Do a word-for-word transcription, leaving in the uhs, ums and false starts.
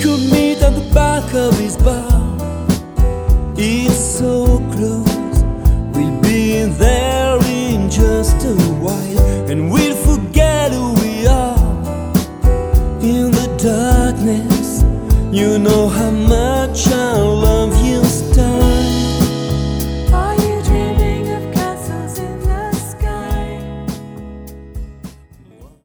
could meet at the back of his bar.